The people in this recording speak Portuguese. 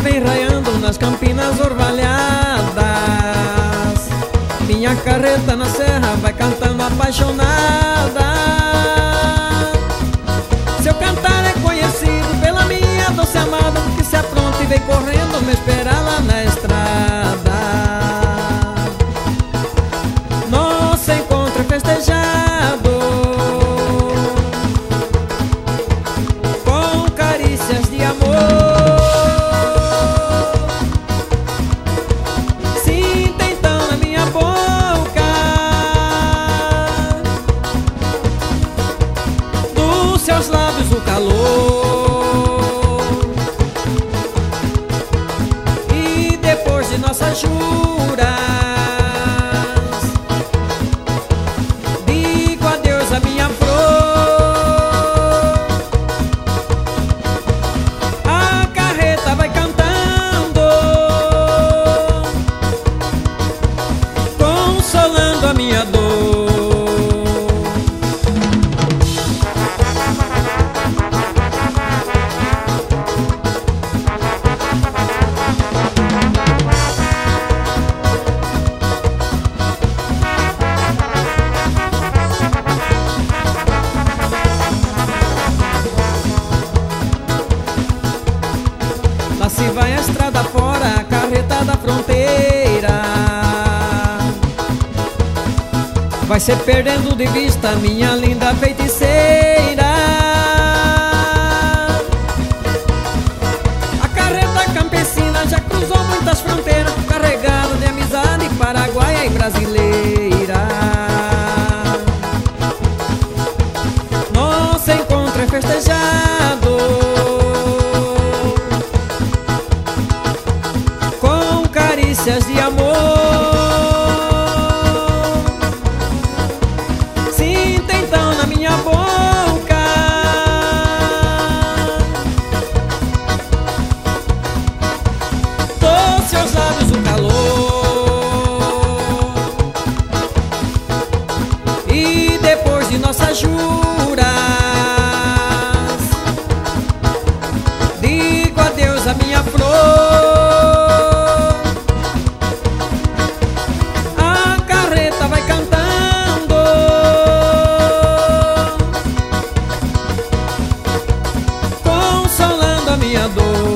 vem raiando nas campinas orvalhadas. Minha carreta na serra vai cantando apaixonada. Seu cantar é conhecido pela minha doce amada, que se apronta e vem correndo me esperar lá na estrada. Nosso encontro é festejado com carícias de amor. Sinta então na minha boca dos seus lábios o calor. E depois de nossas juras, digo adeus à minha flor. A carreta vai cantando, consolando a minha dor. Lá se vai a estrada fora, a carreta da fronteira. Vai se perdendo de vista minha linda feiticeira. A carreta campesina já cruzou muitas fronteiras, carregada de amizade paraguaia e brasileira. Nosso encontro é festejado com carícias de amor. Sinta então na minha boca dos seus lábios o calor. E depois de nossas juras, digo adeus à minha flor. A carreta vai cantando, consolando a minha dor.